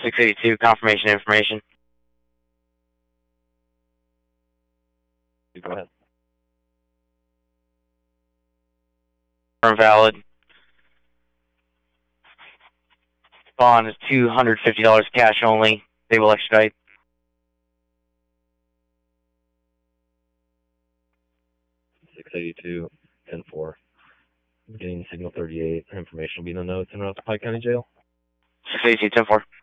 682, confirmation information. Go ahead. Valid. Bond is $250 cash only. They will extradite. $682, 10-4. Getting signal 38. Information will be in the notes and route to Pike County Jail. 682, 10-4.